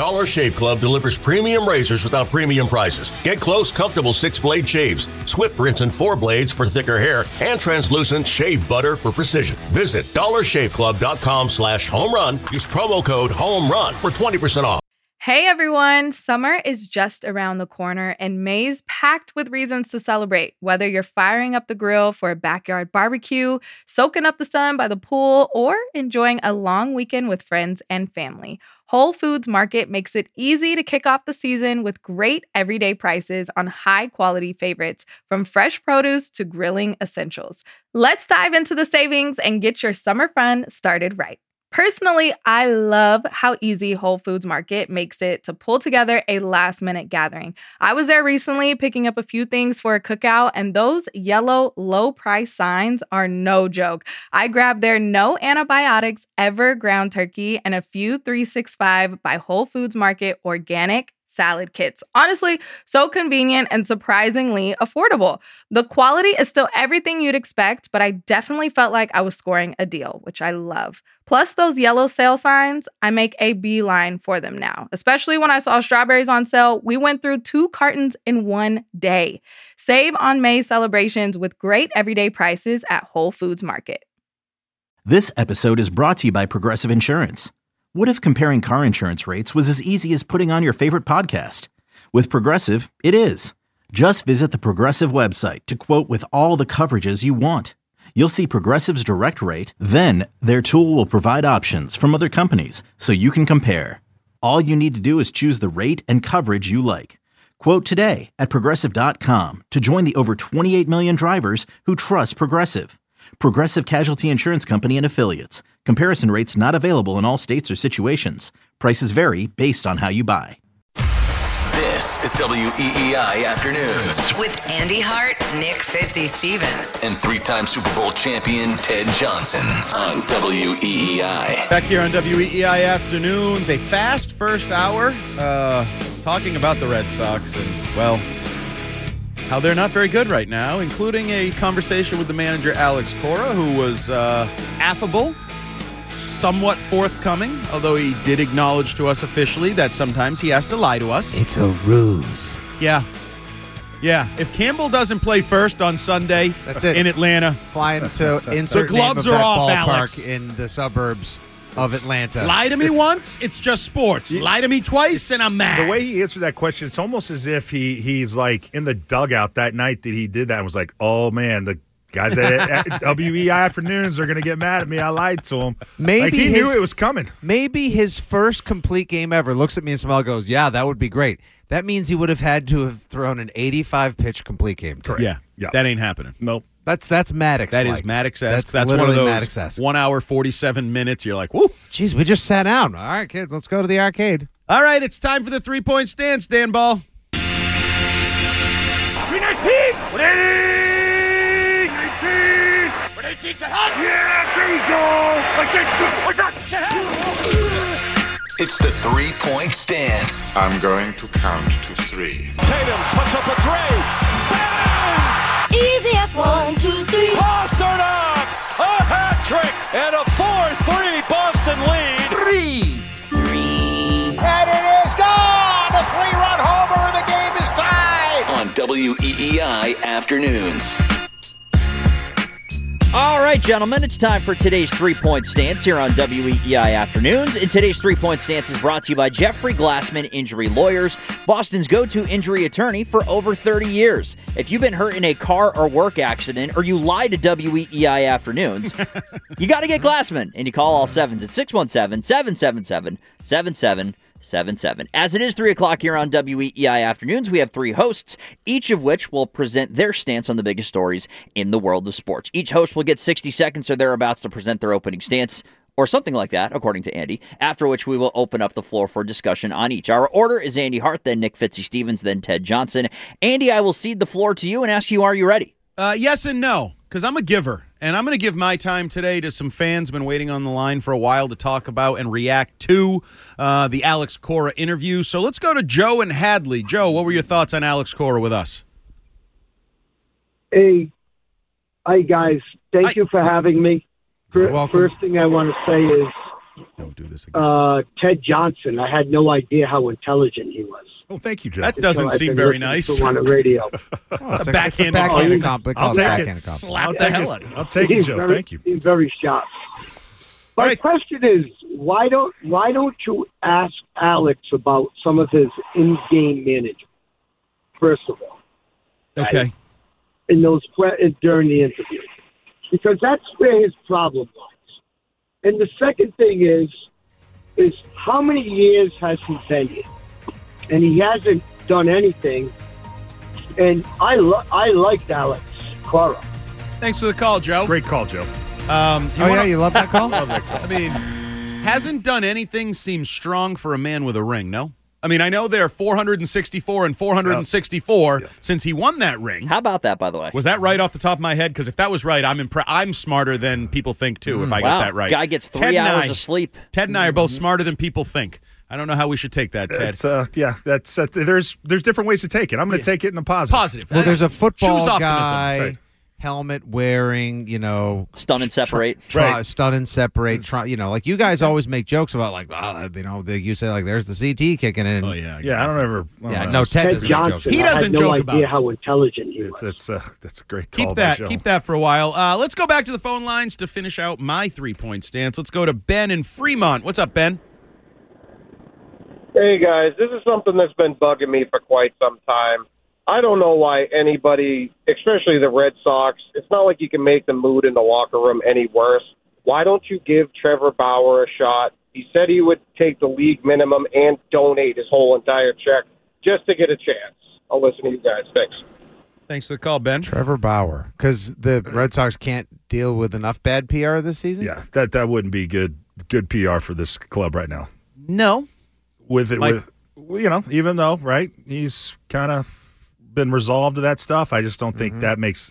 Dollar Shave Club delivers premium razors without premium prices. Get close, comfortable 6-blade shaves, swift rinse and 4 blades for thicker hair, and translucent shave butter for precision. Visit dollarshaveclub.com/homerun. Use promo code HOMERUN for 20% off. Hey everyone, summer is just around the corner and May's packed with reasons to celebrate. Whether you're firing up the grill for a backyard barbecue, soaking up the sun by the pool, or enjoying a long weekend with friends and family, Whole Foods Market makes it easy to kick off the season with great everyday prices on high-quality favorites, from fresh produce to grilling essentials. Let's dive into the savings and get your summer fun started right. Personally, I love how easy Whole Foods Market makes it to pull together a last-minute gathering. I was there recently picking up a few things for a cookout, and those yellow low-price signs are no joke. I grabbed their no antibiotics ever ground turkey and a few 365 by Whole Foods Market organic salad kits. Honestly, so convenient and surprisingly affordable. The quality is still everything you'd expect, but I definitely felt like I was scoring a deal, which I love. Plus those yellow sale signs, I make a beeline for them now. Especially when I saw strawberries on sale, we went through 2 cartons in one day. Save on May celebrations with great everyday prices at Whole Foods Market. This episode is brought to you by Progressive Insurance. What if comparing car insurance rates was as easy as putting on your favorite podcast? With Progressive, it is. Just visit the Progressive website to quote with all the coverages you want. You'll see Progressive's direct rate, then their tool will provide options from other companies so you can compare. All you need to do is choose the rate and coverage you like. Quote today at Progressive.com to join the over 28 million drivers who trust Progressive. Progressive Casualty Insurance Company and Affiliates. Comparison rates not available in all states or situations. Prices vary based on how you buy. This is WEEI Afternoons with Andy Hart, Nick Fitzy Stevens, and 3-time Super Bowl champion Ted Johnson on WEEI. Back here on WEEI Afternoons, a fast first hour, talking about the Red Sox and, well, how they're not very good right now, including a conversation with the manager, Alex Cora, who was affable, somewhat forthcoming, although he did acknowledge to us officially that sometimes he has to lie to us. It's a ruse. Yeah. If Campbell doesn't play first on Sunday, that's it. In Atlanta, flying to insert the gloves name of are that off, ballpark Alex. in the suburbs of Atlanta. Lie to me once, it's just sports. Lie to me twice, and I'm mad. The way he answered that question, it's almost as if he's like in the dugout that night that he did that and was like, oh, man, the guys at WEI Afternoons are going to get mad at me. I lied to him. Maybe like he knew it was coming. Maybe his first complete game ever looks at me and Smell goes, yeah, that would be great. That means he would have had to have thrown an 85-pitch complete game. Correct. Yeah, that ain't happening. Nope. That's Maddox. That is Maddox-esque. That's one literally of those Maddox-esque. 1 hour, 47 minutes. You're like, whoo. Jeez, we just sat down. All right, kids, let's go to the arcade. All right, it's time for the 3-point stance, Dan Ball. It's the 3-point stance. I'm going to count to 3. Tatum puts up a 3. Bang! Easy as 1, 2, 3. Pasternak! A hat trick and a 4-3 Boston lead. 3. And it is gone! A 3-run homer and the game is tied! On WEEI Afternoons. All right, gentlemen, it's time for today's 3-point stance here on WEEI Afternoons. And today's 3-point stance is brought to you by Jeffrey Glassman Injury Lawyers, Boston's go-to injury attorney for over 30 years. If you've been hurt in a car or work accident, or you lie to WEEI Afternoons, you got to get Glassman. And you call all sevens at 617-777-7777. As it is 3 o'clock here on WEEI Afternoons, we have 3 hosts, each of which will present their stance on the biggest stories in the world of sports. Each host will get 60 seconds or thereabouts to present their opening stance, or something like that, according to Andy, after which we will open up the floor for discussion on each. Our order is Andy Hart, then Nick Fitzy Stevens, then Ted Johnson. Andy, I will cede the floor to you and ask you, are you ready? Yes and no, because I'm a giver, and I'm going to give my time today to some fans been waiting on the line for a while to talk about and react to the Alex Cora interview. So let's go to Joe and Hadley. Joe, what were your thoughts on Alex Cora with us? Hey, hi guys. Thank you for having me. You're welcome. First thing I want to say is Don't do this again. Ted Johnson. I had no idea how intelligent he was. Oh, thank you, Joe. That doesn't seem very nice. On the radio. It's a backhanded compliment. I'll take it. Slap the hell out of you. I'll take it, Joe. Thank you. He's very sharp. My question is, why don't you ask Alex about some of his in-game management? First of all, okay, in those during the interview, because that's where his problem lies. And the second thing is how many years has he been here? And he hasn't done anything. And I liked Alex Cora. Thanks for the call, Joe. Great call, Joe. You love that call? Love that call. I mean, hasn't done anything seems strong for a man with a ring, no? I mean, I know they're 464 and 464 since he won that ring. How about that, by the way? Was that right off the top of my head? Because if that was right, I'm smarter than people think, too, if I got that right. Guy gets 3 hours of sleep. Ted and I are both smarter than people think. I don't know how we should take that, Ted. There's different ways to take it. I'm going to take it in a positive. Well, there's a football Choose optimism. guy, Right. helmet wearing, stun and separate. Stun and separate. Like you guys always make jokes about, like, you say, like, there's the CT kicking in. Oh, yeah. Yeah, I don't ever. Ted doesn't make jokes. He doesn't joke about it. I had no idea how intelligent he was. That's a great call. Keep that for a while. Let's go back to the phone lines to finish out my 3-point stance. Let's go to Ben in Fremont. What's up, Ben? Hey, guys, this is something that's been bugging me for quite some time. I don't know why anybody, especially the Red Sox, it's not like you can make the mood in the locker room any worse. Why don't you give Trevor Bauer a shot? He said he would take the league minimum and donate his whole entire check just to get a chance. I'll listen to you guys. Thanks. Thanks for the call, Ben. Trevor Bauer, because the Red Sox can't deal with enough bad PR this season? Yeah, that wouldn't be good PR for this club right now. No. Even though, right, he's kind of been resolved to that stuff, I just don't think that makes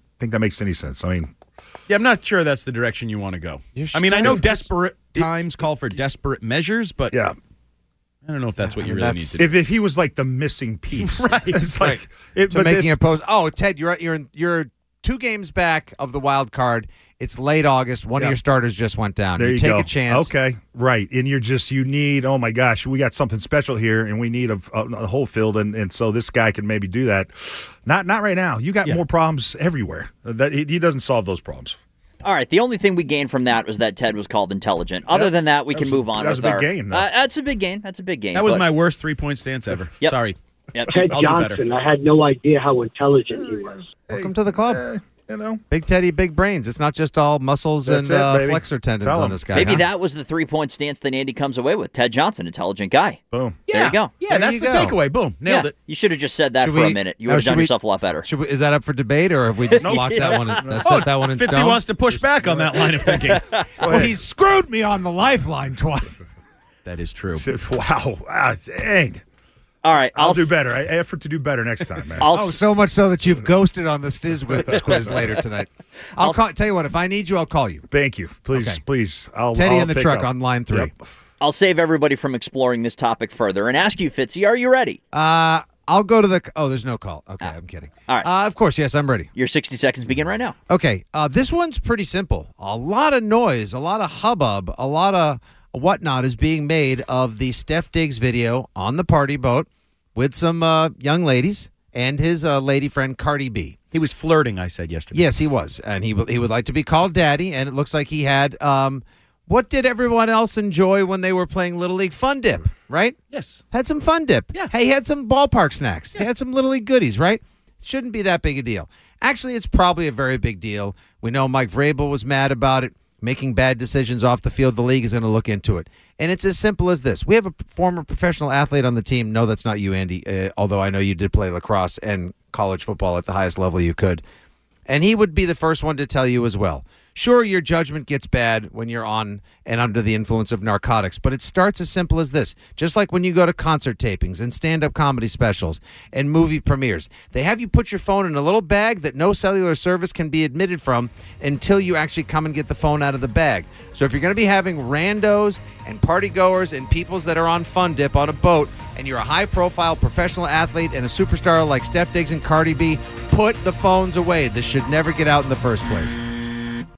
any sense. I mean, yeah, I'm not sure that's the direction you want to go. I mean, I know desperate times call for desperate measures, but I don't know if that's what you really need to do. If he was like the missing piece, right? It's like making a post. Oh, Ted, you're 2 games back of the wild card. It's late August. One of your starters just went down. There you take go. a chance. Okay, right. And you need, oh my gosh, we got something special here, and we need a whole field, and so this guy can maybe do that. Not right now. You got more problems everywhere. That he doesn't solve those problems. All right. The only thing we gained from that was that Ted was called intelligent. Other than that, we can move on. That was a big gain, though. That's a big gain. That was my worst 3-point stance ever. Yep. Sorry. Yep. Ted Johnson. I had no idea how intelligent he was. Welcome to the club. Big Teddy, big brains. It's not just all muscles and flexor tendons on this guy. Maybe that was the 3-point stance that Andy comes away with. Ted Johnson, intelligent guy. Boom. There you go. Yeah, that's the takeaway. Boom. Nailed it. You should have just said that for a minute. You would have done yourself a lot better. Is that up for debate, or have we just locked that one? Set that one in stone? Fitzy wants to push back on that line of thinking. Well, he screwed me on the lifeline twice. That is true. Wow. Dang. All right, I'll do better. I effort to do better next time, man. So much so that you've ghosted on the Stiz quiz later tonight. I'll tell you what. If I need you, I'll call you. Thank you. Please. Teddy in the truck on line 3. Yep. I'll save everybody from exploring this topic further and ask you, Fitzy, are you ready? I'll go to the. Oh, there's no call. Okay, I'm kidding. All right. Of course, yes, I'm ready. Your 60 seconds begin right now. Okay. This one's pretty simple. A lot of noise, a lot of hubbub, a lot of whatnot is being made of the Steph Diggs video on the party boat with some young ladies and his lady friend Cardi B. He was flirting, I said yesterday. Yes, he was. And he would like to be called daddy, and it looks like he had what did everyone else enjoy when they were playing Little League? Fun Dip, right? Yes. Had some Fun Dip. Yeah. Hey, he had some ballpark snacks. Yeah. He had some Little League goodies, right? Shouldn't be that big a deal. Actually, it's probably a very big deal. We know Mike Vrabel was mad about it. Making bad decisions off the field, the league is going to look into it. And it's as simple as this. We have a former professional athlete on the team. No, that's not you, Andy, although I know you did play lacrosse and college football at the highest level you could. And he would be the first one to tell you as well. Sure, your judgment gets bad when you're on and under the influence of narcotics, but it starts as simple as this. Just like when you go to concert tapings and stand-up comedy specials and movie premieres, they have you put your phone in a little bag that no cellular service can be admitted from until you actually come and get the phone out of the bag. So if you're going to be having randos and partygoers and peoples that are on Fun Dip on a boat, and you're a high-profile professional athlete and a superstar like Steph Diggs and Cardi B, put the phones away. This should never get out in the first place.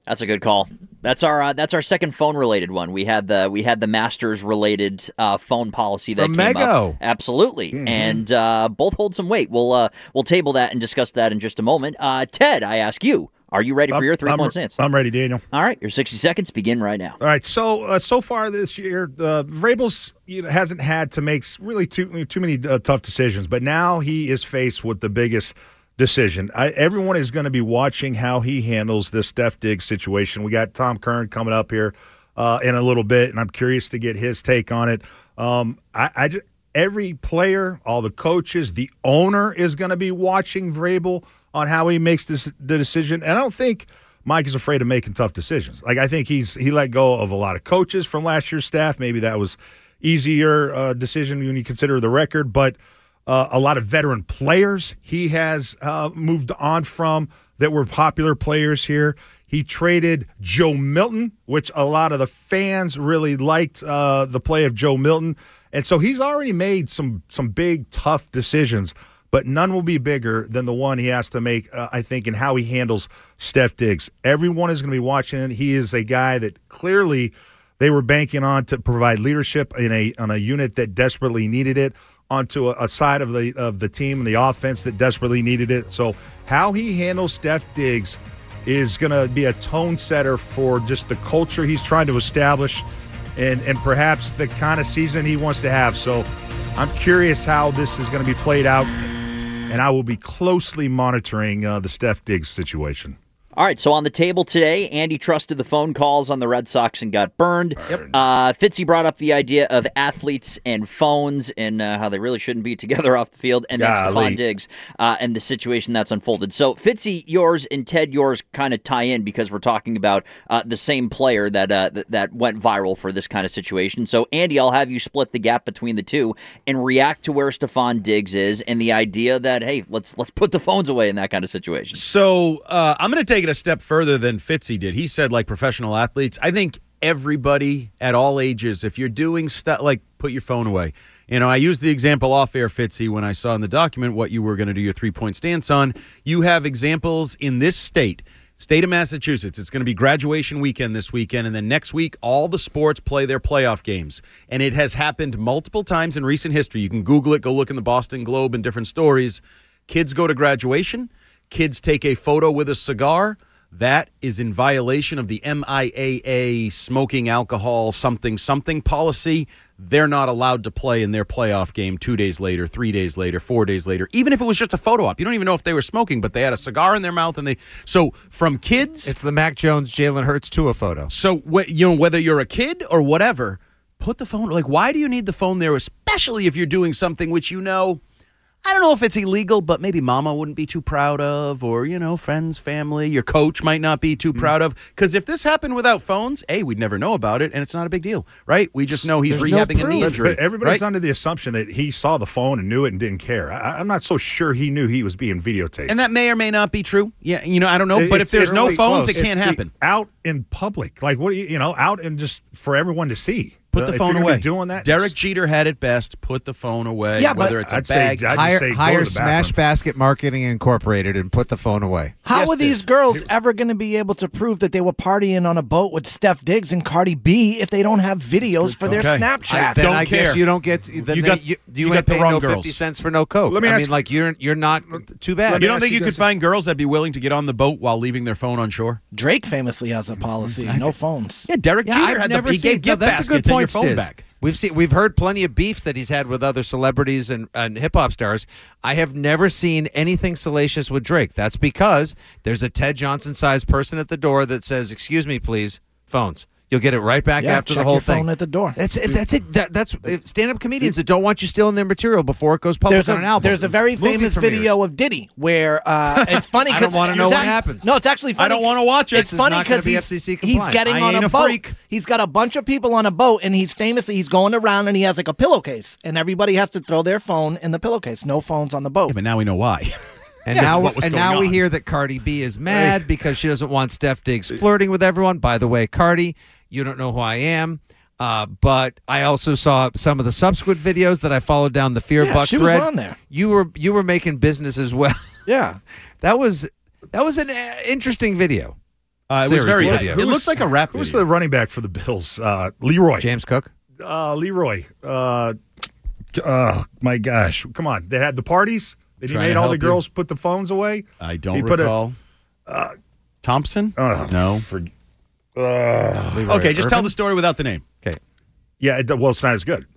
That's a good call. That's our second phone related one. We had the Masters related phone policy that From came Mego. up. Absolutely, and both hold some weight. We'll table that and discuss that in just a moment. Ted, I ask you, are you ready for your 3-point stance? I'm ready, Daniel. All right, your 60 seconds begin right now. All right, so far this year, Vrabel's hasn't had to make really too many tough decisions, but now he is faced with the biggest decision. Everyone is going to be watching how he handles this Steph Diggs situation. We got Tom Curran coming up here in a little bit, and I'm curious to get his take on it. Every player, all the coaches, the owner is going to be watching Vrabel on how he makes the decision. And I don't think Mike is afraid of making tough decisions. Like, I think he let go of a lot of coaches from last year's staff. Maybe that was easier decision when you consider the record, but a lot of veteran players he has moved on from that were popular players here. He traded Joe Milton, which a lot of the fans really liked the play of Joe Milton. And so he's already made some big, tough decisions, but none will be bigger than the one he has to make, I think, in how he handles Steph Diggs. Everyone is going to be watching. He is a guy that clearly they were banking on to provide leadership on a unit that desperately needed it, onto a side of the team and the offense that desperately needed it. So how he handles Steph Diggs is going to be a tone setter for just the culture he's trying to establish and perhaps the kind of season he wants to have. So I'm curious how this is going to be played out, and I will be closely monitoring the Steph Diggs situation. All right, so on the table today, Andy trusted the phone calls on the Red Sox and got burned. Yep. Fitzy brought up the idea of athletes and phones and how they really shouldn't be together off the field, and then Stephon Diggs and the situation that's unfolded. So, Fitzy, yours and Ted, yours kind of tie in because we're talking about the same player that went viral for this kind of situation. So, Andy, I'll have you split the gap between the two and react to where Stephon Diggs is and the idea that, hey, let's put the phones away in that kind of situation. So, I'm going to take it a step further than Fitzy did. He said, like, professional athletes. I think everybody at all ages, if you're doing stuff like put your phone away. You know, I used the example off air, Fitzy, when I saw in the document what you were going to do your 3-point stance on. You have examples in this state of Massachusetts. It's going to be graduation weekend this weekend, and then next week all the sports play their playoff games. And it has happened multiple times in recent history. You can Google it, go look in the Boston Globe and different stories. Kids go to graduation. Kids take a photo with a cigar. That is in violation of the MIAA smoking alcohol something policy. They're not allowed to play in their playoff game 2 days later, 3 days later, 4 days later, even if it was just a photo op. You don't even know if they were smoking, but they had a cigar in their mouth. So from kids. It's the Mac Jones, Jalen Hurts Tua photo. So, whether you're a kid or whatever, put the phone. Like, why do you need the phone there, especially if you're doing something which I don't know if it's illegal, but maybe mama wouldn't be too proud of, or, friends, family, your coach might not be too proud of. Because if this happened without phones, we'd never know about it, and it's not a big deal, right? We just know he's rehabbing a knee injury. But everybody's under the assumption that he saw the phone and knew it and didn't care. I'm not so sure he knew he was being videotaped. And that may or may not be true. Yeah, I don't know. But if there's no phones, it can't happen. Out in public. Like, what do you, out and just for everyone to see. Put the phone away. Doing that, Derek Jeter had it best. Put the phone away. Yeah, whether it's a bag. Hire Smash Basket Marketing Incorporated and put the phone away. How are these girls ever going to be able to prove that they were partying on a boat with Steph Diggs and Cardi B if they don't have videos for their Snapchat? Then I guess you don't get. You ain't paying no 50 cents for no coke. You're not too bad. You don't think you could find girls that'd be willing to get on the boat while leaving their phone on shore? Drake famously has a policy: no phones. Yeah, Derek Jeter had he gave gift baskets and your phone back. We've heard plenty of beefs that he's had with other celebrities and hip hop stars. I have never seen anything salacious with Drake. That's because there's a Ted Johnson-sized person at the door that says, "Excuse me, please, phones." You'll get it right back after the whole thing. Phone at the door. That's it. That's stand-up comedians that don't want you stealing their material before it goes public on an album. There's a very famous video of Diddy where it's funny. I don't want to know what happens. No, it's actually funny. I don't want to watch it. It's funny because he's getting on a boat. He's got a bunch of people on a boat, and he's going around, and he has like a pillowcase, and everybody has to throw their phone in the pillowcase. No phones on the boat. Yeah, but now we know why. And now we hear that Cardi B is mad because she doesn't want Steph Diggs flirting with everyone. By the way, Cardi, you don't know who I am, but I also saw some of the subsequent videos that I followed down the Fear Buck she thread. Was on there. You were making business as well. Yeah, that was an interesting video. It was very good. It looked like a rap video. Who's the running back for the Bills? Leroy. James Cook? Leroy. My gosh. Come on. They had the parties. He made all the girls put the phones away. I don't recall. Thompson? No. Okay, just tell the story without the name. Okay. Yeah, well, it's not as good.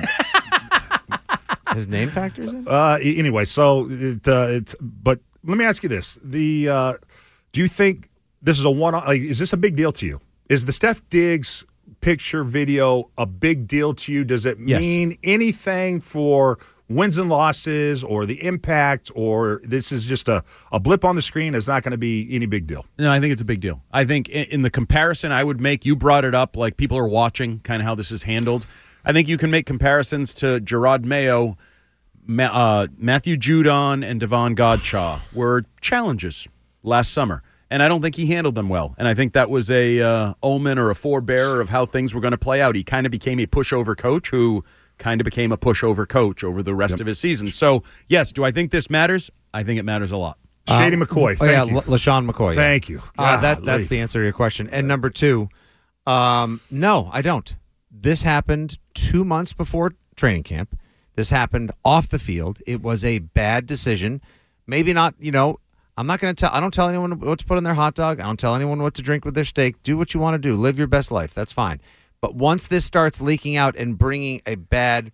His name factors in? Anyway, so but let me ask you this: do you think this is a one-off? Like, is this a big deal to you? Is the Steph Diggs picture video a big deal to you? Does it mean anything for wins and losses or the impact, or this is just a blip on the screen? It's not going to be any big deal. No, I think it's a big deal. I think in the comparison I would make, you brought it up, like people are watching kind of how this is handled. I think you can make comparisons to Gerard Mayo, Matthew Judon, and Devon Godchaux were challenges last summer, and I don't think he handled them well. And I think that was a omen or a forebearer of how things were going to play out. He kind of became a pushover coach who kind of became a pushover coach over the rest of his season. So, yes, do I think this matters? I think it matters a lot. Shady McCoy, thank you. LaShawn McCoy. Thank you. That's the answer to your question. And number two, no, I don't. This happened 2 months before training camp. This happened off the field. It was a bad decision. Maybe not, I'm not going to tell. I don't tell anyone what to put in their hot dog. I don't tell anyone what to drink with their steak. Do what you want to do. Live your best life. That's fine. But once this starts leaking out and bringing a bad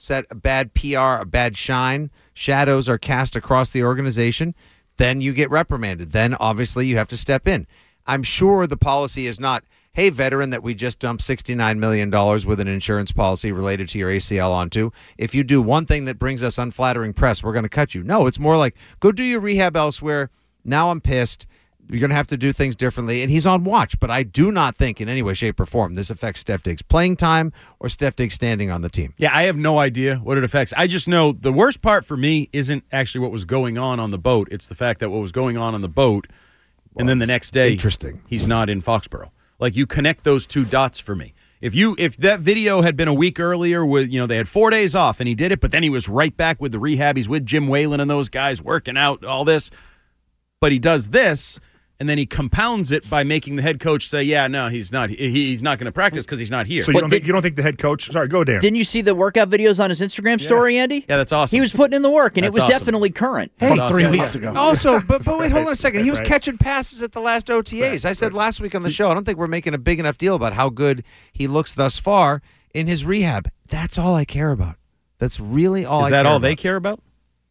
PR, a bad shine, shadows are cast across the organization, then you get reprimanded. Then obviously you have to step in. I'm sure the policy is not, hey, veteran that we just dumped $69 million with an insurance policy related to your ACL onto. If you do one thing that brings us unflattering press, we're going to cut you. No, it's more like, go do your rehab elsewhere. Now I'm pissed. You're going to have to do things differently. And he's on watch. But I do not think in any way, shape, or form this affects Steph Diggs' playing time or Steph Diggs standing on the team. Yeah, I have no idea what it affects. I just know the worst part for me isn't actually what was going on the boat. It's the fact that what was going on the boat, and then the next day, he's not in Foxborough. Like, you connect those two dots for me. If that video had been a week earlier with, they had 4 days off and he did it, but then he was right back with the rehab. He's with Jim Whalen and those guys working out, all this. But he does this, and then he compounds it by making the head coach say, yeah, no, he's not going to practice because he's not here. So you don't think the head coach – sorry, go Dan. Didn't you see the workout videos on his Instagram story, Andy? Yeah, that's awesome. He was putting in the work, and it was definitely current. Hey, 3 weeks ago. Also, but wait, hold on a second. He was catching passes at the last OTAs. I said last week on the show, I don't think we're making a big enough deal about how good he looks thus far in his rehab. That's all I care about. That's really all I care about. Is that all they care about?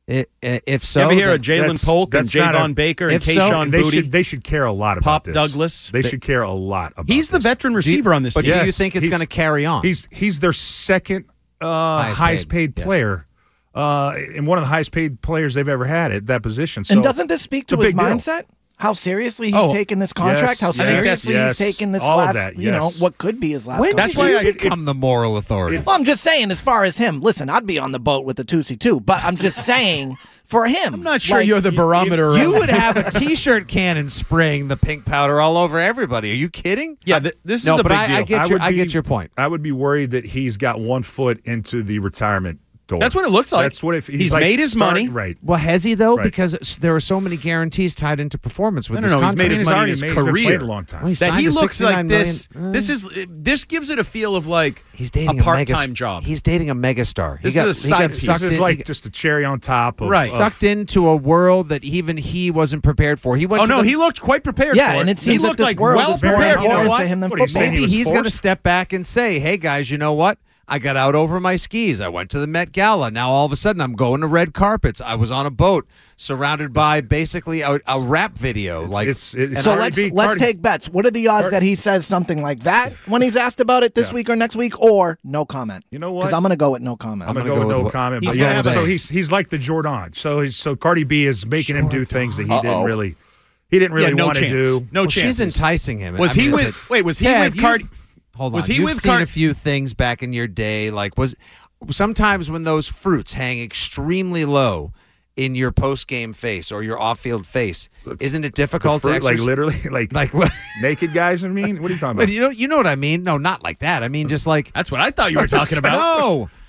If so, you ever hear of Jalen Polk and Javon Baker and Kayshon Boutte? They should care a lot about this. Pop Douglas. They should care a lot about He's the veteran receiver on this team. But do you think it's going to carry on? He's their second highest paid player. And one of the highest paid players they've ever had at that position. So and doesn't this speak to his mindset? How seriously he's taken this contract? How seriously he's taken this what could be his last contract? That's why I become the moral authority. Well, I'm just saying, as far as him, listen, I'd be on the boat with the Tootsie too, but I'm just saying, for him. I'm not sure you're the barometer. You would have a T-shirt cannon spraying the pink powder all over everybody. Are you kidding? Yeah, this is a big deal. I get your point. I would be worried that he's got 1 foot into the retirement door. That's what it looks like. That's what he's made his money. Right. Well, has he though? Right. Because there are so many guarantees tied into performance with his contract. He's made his money in his career. He's played a long time. Well, that he looks like this. This gives it a feel of like he's dating a part-time job. He's dating a megastar. This is a side piece. This is like just a cherry on top. Sucked into a world that even he wasn't prepared for. He went. He looked quite prepared. Yeah, for and it seems like this world is more important to him than football. Maybe he's going to step back and say, "Hey guys, you know what? I got out over my skis. I went to the Met Gala. Now all of a sudden I'm going to red carpets. I was on a boat surrounded by basically a rap video. So let's take bets. What are the odds that he says something like that when he's asked about it this week or next week, or no comment? You know what? Because I'm going to go with no comment. I'm going to go with no comment. So he's like the Jordan. So Cardi B is making him do things that he didn't really want to do. No chance. She's enticing him. Was he with Cardi? Hold on. You've seen a few things back in your day. Sometimes when those fruits hang extremely low in your post-game face or your off-field face, isn't it difficult to exercise? Literally, naked guys? I mean, what are you talking about? But you know what I mean? No, not like that. I mean, just like that's what I thought you were talking about. No,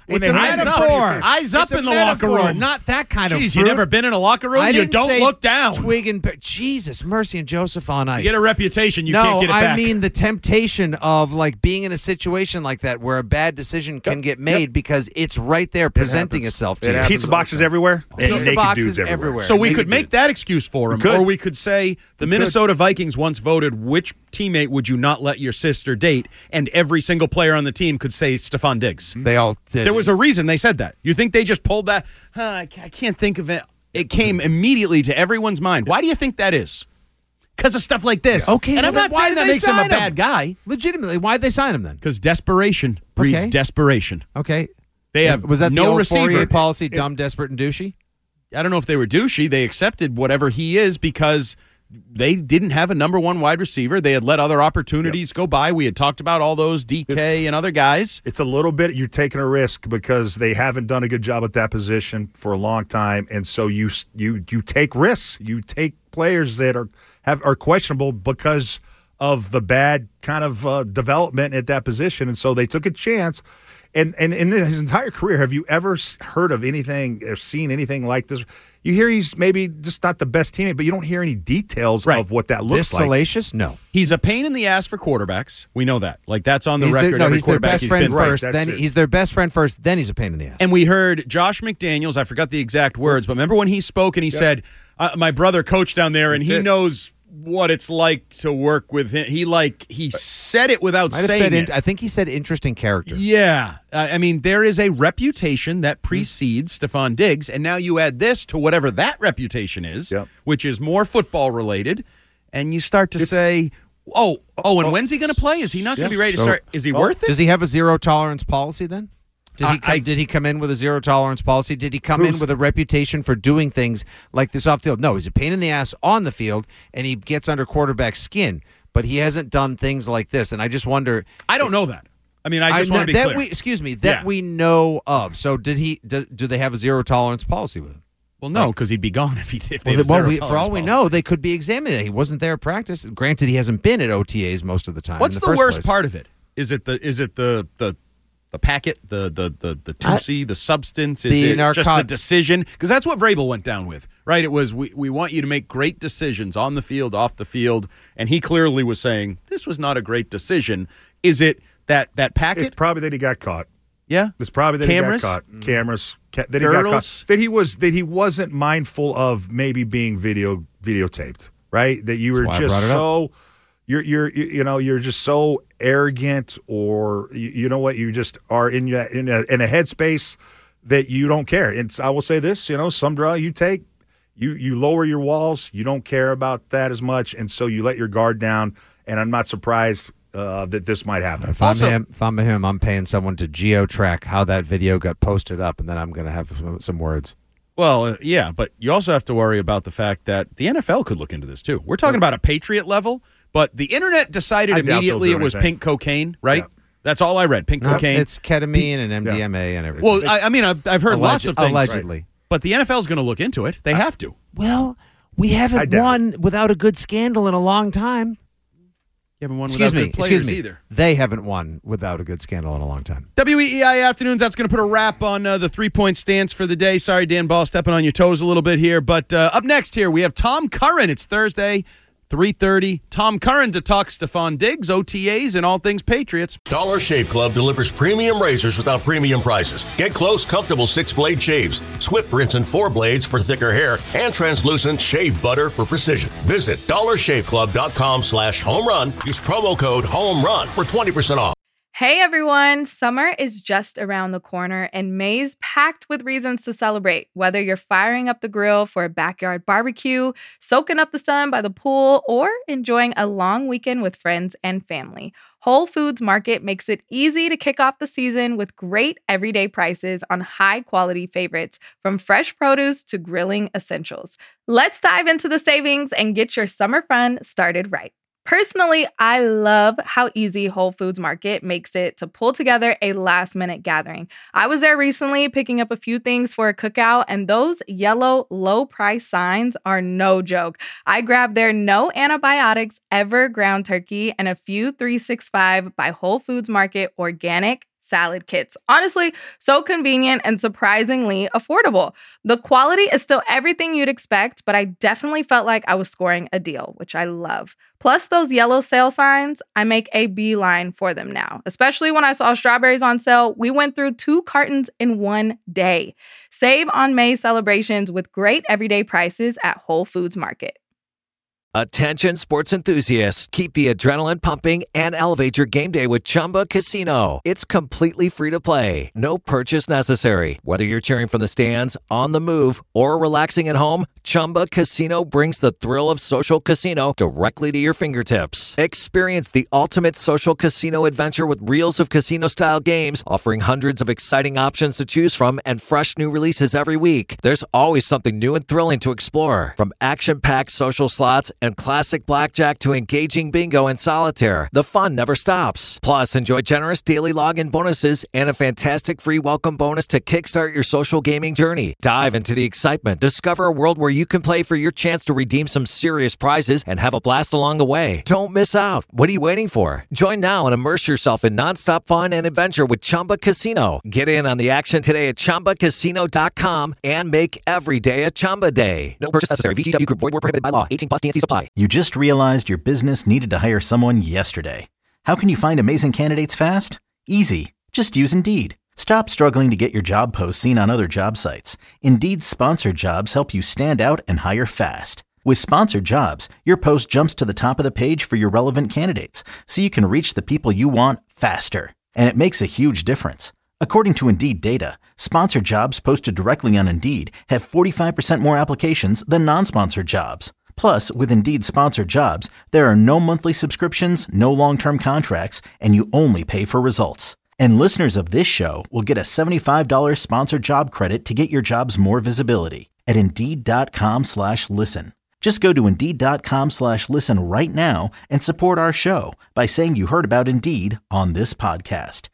It's a metaphor. Eyes up in the locker room. Not that kind of fruit. You never been in a locker room? You don't look down. Twig and Jesus, mercy, and Joseph on ice. You get a reputation. You can't get it back. No, I mean the temptation of like being in a situation like that where a bad decision can get made because it's right there presenting itself to you. Pizza boxes everywhere. Pizza boxes everywhere. So we could make that excuse for him, or we could say the Minnesota Vikings once voted which teammate would you not let your sister date, and every single player on the team could say Stephon Diggs. They all did. There was a reason they said that. You think they just pulled that? I can't think of it. It came immediately to everyone's mind. Why do you think that is? Because of stuff like this. Okay, and I'm not saying that makes him a bad guy. Legitimately, why'd they sign him then? Because desperation breeds desperation. Okay. They have was that no the receiver Fourier policy, dumb, desperate, and douchey? I don't know if they were douchey. They accepted whatever he is because they didn't have a number one wide receiver. They had let other opportunities go by. We had talked about all those DK and other guys. It's a little bit, you're taking a risk because they haven't done a good job at that position for a long time. And so you take risks. You take players that are questionable because of the bad kind of development at that position. And so they took a chance. And in his entire career, have you ever heard of anything or seen anything like this? You hear he's maybe just not the best teammate, but you don't hear any details of what that looks like. Salacious? No. He's a pain in the ass for quarterbacks. We know that. Like, that's on the record. He's their best friend first. Then he's their best friend first. Then he's a pain in the ass. And we heard Josh McDaniels. I forgot the exact words, but remember when he spoke and he said, "My brother coached down there, and he knows what it's like to work with him." He said it without saying it. I think he said interesting character. Yeah. I mean, there is a reputation that precedes Stephon Diggs, and now you add this to whatever that reputation is, which is more football related, and you start to say, and when's he going to play? Is he not going to be ready to start? Is he worth it? Does he have a zero tolerance policy then? Did he come in with a zero tolerance policy? Did he come in with a reputation for doing things like this off the field? No, he's a pain in the ass on the field, and he gets under quarterback skin. But he hasn't done things like this, and I just wonder. I don't know that. I mean, I just want to be clear. We know of. So do they have a zero tolerance policy with him? Well, no, because he'd be gone if they for all we know, they could be examining it. He wasn't there at practice. Granted, he hasn't been at OTAs most of the time. What's the worst part of it? Is it the packet, the 2C, the substance? Is it just the decision? Because that's what Vrabel went down with, right? It was, we want you to make great decisions on the field, off the field, and he clearly was saying, this was not a great decision. Is it that packet? It's probably that he got caught. Yeah? It's probably that Cameras? he got caught. Cameras. That he got caught. That he wasn't mindful of maybe being videotaped, right? That you were just so... You're just so arrogant, or you know what? You just are in a headspace that you don't care. And I will say this: some draw you take, you lower your walls. You don't care about that as much, and so you let your guard down. And I'm not surprised that this might happen. If I'm him, I'm paying someone to geo-track how that video got posted up, and then I'm going to have some words. Well, yeah, but you also have to worry about the fact that the NFL could look into this too. We're talking about a Patriot level. But the internet decided immediately it was pink cocaine, right? Yeah. That's all I read, pink cocaine. It's ketamine and MDMA and everything. Well, I mean, I've heard lots of things. Allegedly. Right? But the NFL's going to look into it. They have to. Well, we haven't won without a good scandal in a long time. You haven't won without good players either. They haven't won without a good scandal in a long time. WEEI Afternoons, that's going to put a wrap on the 3-point stance for the day. Sorry, Dan Ball, stepping on your toes a little bit here. But up next here, we have Tom Curran. It's Thursday. 3:30. Tom Curran to talk Stephon Diggs, OTAs, and all things Patriots. Dollar Shave Club delivers premium razors without premium prices. Get close, comfortable 6-blade shaves, Swift rinse and 4 blades for thicker hair, and translucent shave butter for precision. Visit dollarshaveclub.com/homerun. Use promo code HOMERUN for 20% off. Hey everyone, summer is just around the corner and May's packed with reasons to celebrate. Whether you're firing up the grill for a backyard barbecue, soaking up the sun by the pool, or enjoying a long weekend with friends and family, Whole Foods Market makes it easy to kick off the season with great everyday prices on high-quality favorites, from fresh produce to grilling essentials. Let's dive into the savings and get your summer fun started right. Personally, I love how easy Whole Foods Market makes it to pull together a last-minute gathering. I was there recently picking up a few things for a cookout, and those yellow low-price signs are no joke. I grabbed their no antibiotics ever ground turkey and a few 365 by Whole Foods Market organic salad kits. Honestly, so convenient and surprisingly affordable. The quality is still everything you'd expect, but I definitely felt like I was scoring a deal, which I love. Plus those yellow sale signs, I make a beeline for them now. Especially when I saw strawberries on sale, we went through 2 cartons in one day. Save on May celebrations with great everyday prices at Whole Foods Market. Attention sports enthusiasts, keep the adrenaline pumping and elevate your game day with Chumba Casino. It's completely free to play. No purchase necessary. Whether you're cheering from the stands, on the move, or relaxing at home, Chumba Casino brings the thrill of social casino directly to your fingertips. Experience the ultimate social casino adventure with reels of casino-style games, offering hundreds of exciting options to choose from and fresh new releases every week. There's always something new and thrilling to explore. From action-packed social slots and classic blackjack to engaging bingo and solitaire, the fun never stops. Plus, enjoy generous daily login bonuses and a fantastic free welcome bonus to kickstart your social gaming journey. Dive into the excitement. Discover a world where you can play for your chance to redeem some serious prizes and have a blast along the way. Don't miss out. What are you waiting for? Join now and immerse yourself in nonstop fun and adventure with Chumba Casino. Get in on the action today at ChumbaCasino.com and make every day a Chumba day. No purchase necessary. VGW Group. Void where prohibited by law. 18+ TNC supply. You just realized your business needed to hire someone yesterday. How can you find amazing candidates fast? Easy. Just use Indeed. Stop struggling to get your job posts seen on other job sites. Indeed's sponsored jobs help you stand out and hire fast. With sponsored jobs, your post jumps to the top of the page for your relevant candidates, so you can reach the people you want faster. And it makes a huge difference. According to Indeed data, sponsored jobs posted directly on Indeed have 45% more applications than non-sponsored jobs. Plus, with Indeed sponsored jobs, there are no monthly subscriptions, no long-term contracts, and you only pay for results. And listeners of this show will get a $75 sponsored job credit to get your jobs more visibility at Indeed.com/listen. Just go to Indeed.com/listen right now and support our show by saying you heard about Indeed on this podcast.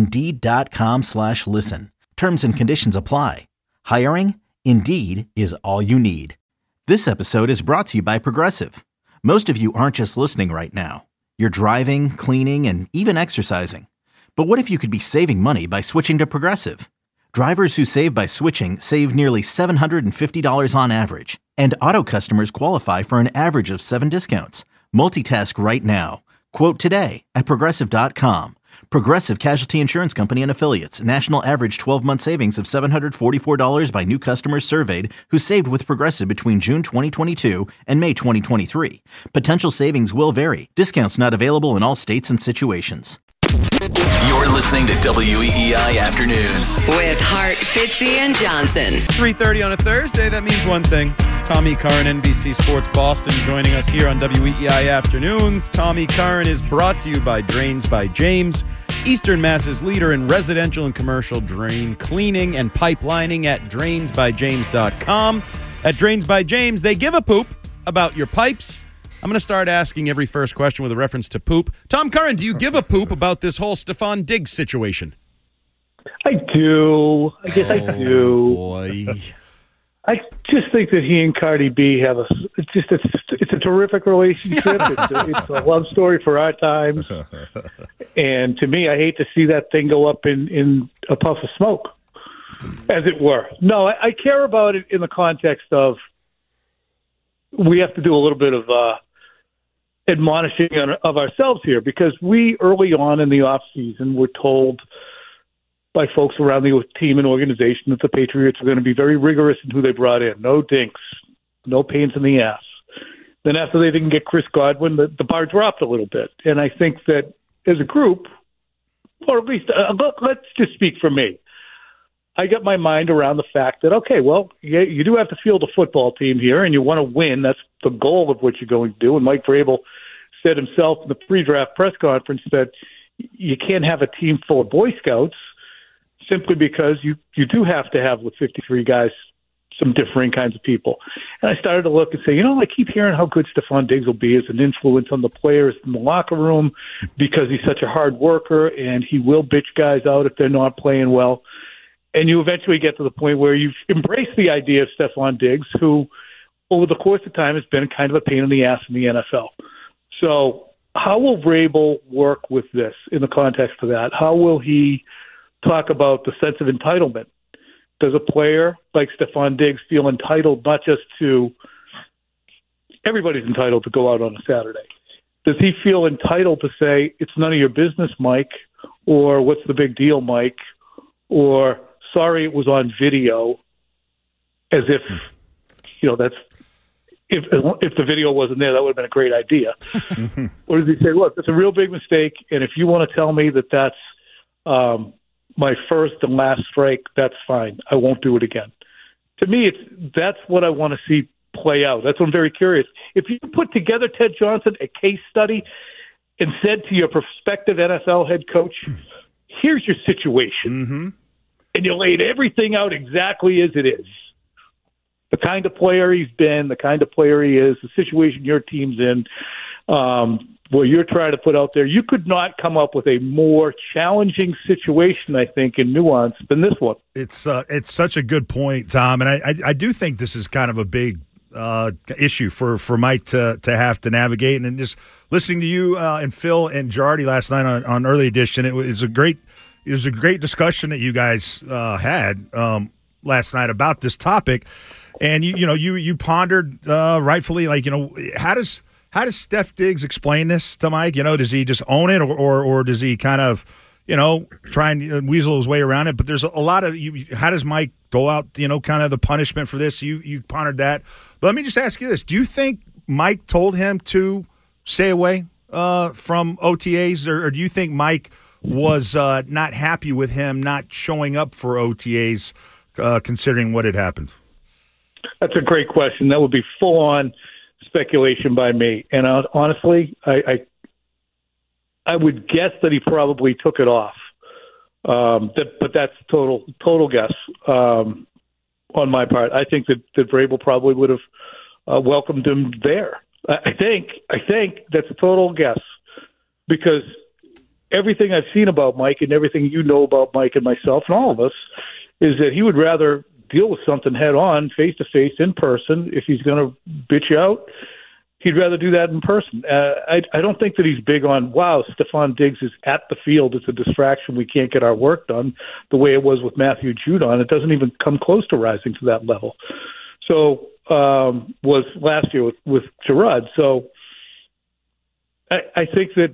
Indeed.com/listen. Terms and conditions apply. Hiring? Indeed is all you need. This episode is brought to you by Progressive. Most of you aren't just listening right now. You're driving, cleaning, and even exercising. But what if you could be saving money by switching to Progressive? Drivers who save by switching save nearly $750 on average. And auto customers qualify for an average of 7 discounts. Multitask right now. Quote today at Progressive.com. Progressive Casualty Insurance Company and Affiliates. National average 12-month savings of $744 by new customers surveyed who saved with Progressive between June 2022 and May 2023. Potential savings will vary. Discounts not available in all states and situations. You're listening to WEEI Afternoons with Hart, Fitzy, and Johnson. 3:30 on a Thursday. That means one thing. Tommy Curran, NBC Sports Boston, joining us here on WEEI Afternoons. Tommy Curran is brought to you by Drains by James, Eastern Mass's leader in residential and commercial drain cleaning and pipelining at drainsbyjames.com. At Drains by James, they give a poop about your pipes. I'm going to start asking every first question with a reference to poop. Tom Curran, do you give a poop about this whole Stefon Diggs situation? I do. I guess I do. Boy. I just think that he and Cardi B have it's a terrific relationship. It's a love story for our times. And to me, I hate to see that thing go up in a puff of smoke, as it were. No, I care about it in the context of we have to do a little bit of admonishing of ourselves here, because we early on in the off season were told by folks around the team and organization that the Patriots are going to be very rigorous in who they brought in. No dinks, no pains in the ass. Then after they didn't get Chris Godwin, the bar dropped a little bit. And I think that as a group, or at least let's just speak for me, I got my mind around the fact that, okay, well, yeah, you do have to field a football team here, and you want to win. That's the goal of what you're going to do. And Mike Vrabel said himself in the pre-draft press conference that you can't have a team full of Boy Scouts simply because you do have to have, with 53 guys, some differing kinds of people. And I started to look and say, I keep hearing how good Stefon Diggs will be as an influence on the players in the locker room because he's such a hard worker and he will bitch guys out if they're not playing well. And you eventually get to the point where you've embraced the idea of Stefon Diggs, who over the course of time has been kind of a pain in the ass in the NFL. So how will Vrabel work with this in the context of that? How will he talk about the sense of entitlement? Does a player like Stephon Diggs feel entitled not just to – everybody's entitled to go out on a Saturday. Does he feel entitled to say, it's none of your business, Mike, or what's the big deal, Mike, or sorry it was on video, as if, that's – if the video wasn't there, that would have been a great idea. Or does he say, look, it's a real big mistake, and if you want to tell me that that's my first and last strike, that's fine. I won't do it again. To me, that's what I want to see play out. That's what I'm very curious. If you put together, Ted Johnson, a case study and said to your prospective NFL head coach, here's your situation, and you laid everything out exactly as it is, the kind of player he's been, the kind of player he is, the situation your team's in, where you're trying to put out there, you could not come up with a more challenging situation, I think, in nuance than this one. It's such a good point, Tom, and I do think this is kind of a big issue for Mike to have to navigate. And just listening to you and Phil and Jardy last night on Early Edition, it was a great discussion that you guys had last night about this topic. And you pondered rightfully, how does Steph Diggs explain this to Mike? Does he just own it, or does he kind of, try and weasel his way around it? But there's a lot of how does Mike dole out, kind of the punishment for this? You pondered that. But let me just ask you this: do you think Mike told him to stay away from OTAs, or do you think Mike was not happy with him not showing up for OTAs, considering what had happened? That's a great question. That would be full on speculation by me, and honestly, I would guess that he probably took it off. But that's total guess on my part. I think that Vrabel probably would have welcomed him there. I think that's a total guess, because everything I've seen about Mike and everything you know about Mike and myself and all of us is that he would rather deal with something head on, face to face, in person. If he's going to bitch you out, he'd rather do that in person. I don't think that he's big on, wow, Stephon Diggs is at the field. It's a distraction. We can't get our work done, the way it was with Matthew Judon. It doesn't even come close to rising to that level. So was last year with Gerard. So I think that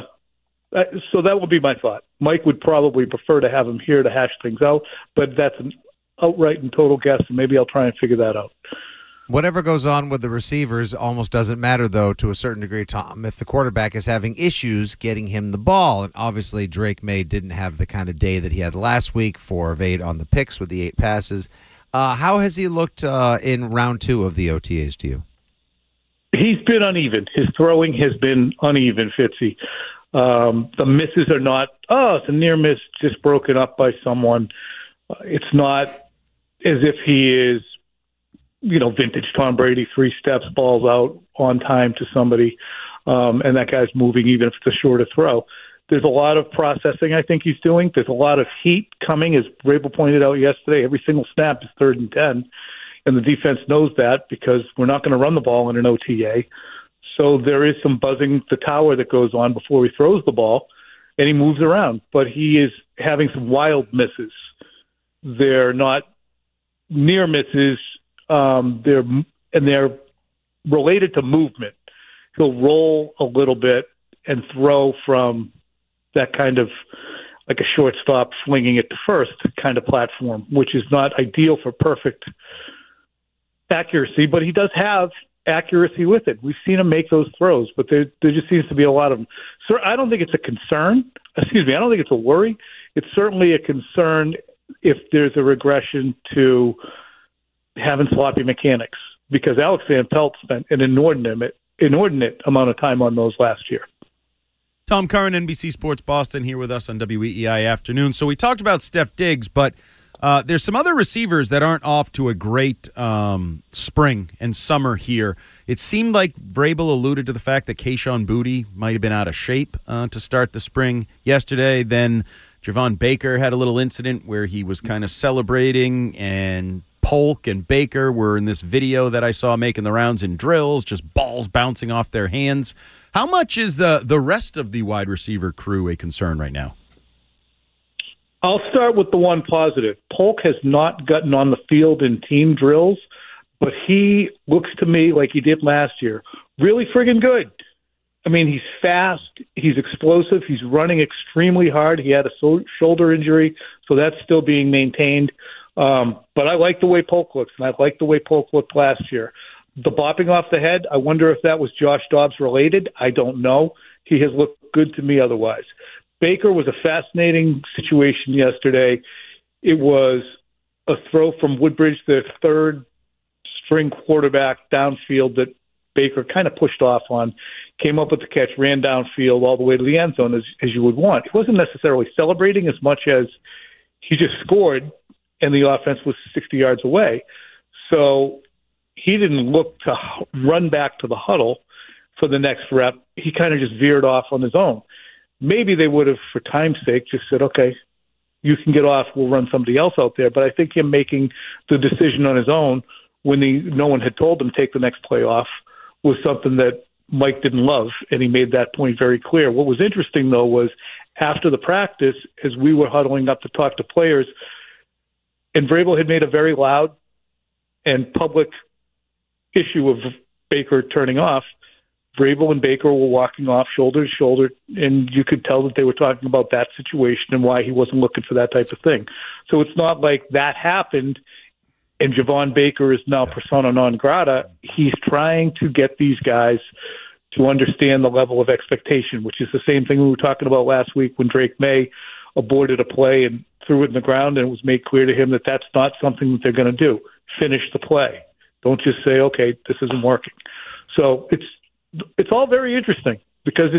so that would be my thought. Mike would probably prefer to have him here to hash things out, but that's an outright and total guess, and maybe I'll try and figure that out. Whatever goes on with the receivers almost doesn't matter, though, to a certain degree, Tom, if the quarterback is having issues getting him the ball. And obviously Drake May didn't have the kind of day that he had last week, 4 of 8 on the picks with the 8 passes. How has he looked in round 2 of the OTAs to you? He's been uneven. His throwing has been uneven, Fitzy. The misses are not, it's a near miss just broken up by someone. It's not as if he is, vintage Tom Brady, 3 steps, balls out on time to somebody, and that guy's moving even if it's a shorter throw. There's a lot of processing I think he's doing. There's a lot of heat coming, as Vrabel pointed out yesterday. Every single snap is 3rd and 10, and the defense knows that because we're not going to run the ball in an OTA. So there is some buzzing the tower that goes on before he throws the ball, and he moves around. But he is having some wild misses. They're not near misses. They're related to movement. He'll roll a little bit and throw from that kind of like a shortstop flinging it to first kind of platform, which is not ideal for perfect accuracy, but he does have accuracy with it. We've seen him make those throws, but there just seems to be a lot of them. So I don't think it's a concern. I don't think it's a worry. It's certainly a concern if there's a regression to having sloppy mechanics, because Alex Van Pelt spent an inordinate amount of time on those last year. Tom Curran, NBC Sports Boston, here with us on WEEI Afternoon. So we talked about Steph Diggs, but there's some other receivers that aren't off to a great spring and summer here. It seemed like Vrabel alluded to the fact that Kayshon Boutte might have been out of shape to start the spring yesterday. Then Javon Baker had a little incident where he was kind of celebrating and Polk and Baker were in this video that I saw making the rounds in drills, just balls bouncing off their hands. How much is the rest of the wide receiver crew a concern right now? I'll start with the one positive. Polk has not gotten on the field in team drills, but he looks to me like he did last year. Really friggin' good. I mean, he's fast, he's explosive, he's running extremely hard. He had a shoulder injury, so that's still being maintained. But I like the way Polk looks, and I like the way Polk looked last year. The bopping off the head, I wonder if that was Josh Dobbs related. I don't know. He has looked good to me otherwise. Baker was a fascinating situation yesterday. It was a throw from Woodbridge, the third-string quarterback downfield that Baker kind of pushed off on, came up with the catch, ran downfield all the way to the end zone as you would want. He wasn't necessarily celebrating as much as he just scored, and the offense was 60 yards away. So he didn't look to run back to the huddle for the next rep. He kind of just veered off on his own. Maybe they would have, for time's sake, just said, okay, you can get off, we'll run somebody else out there. But I think him making the decision on his own when no one had told him to take the next play off was something that Mike didn't love, and he made that point very clear. What was interesting, though, was after the practice, as we were huddling up to talk to players, and Vrabel had made a very loud and public issue of Baker turning off, Vrabel and Baker were walking off shoulder to shoulder, and you could tell that they were talking about that situation and why he wasn't looking for that type of thing. So it's not like that happened and Javon Baker is now persona non grata. He's trying to get these guys to understand the level of expectation, which is the same thing we were talking about last week when Drake May aborted a play and threw it in the ground, and it was made clear to him that that's not something that they're going to do. Finish the play. Don't just say, okay, this isn't working. So it's all very interesting because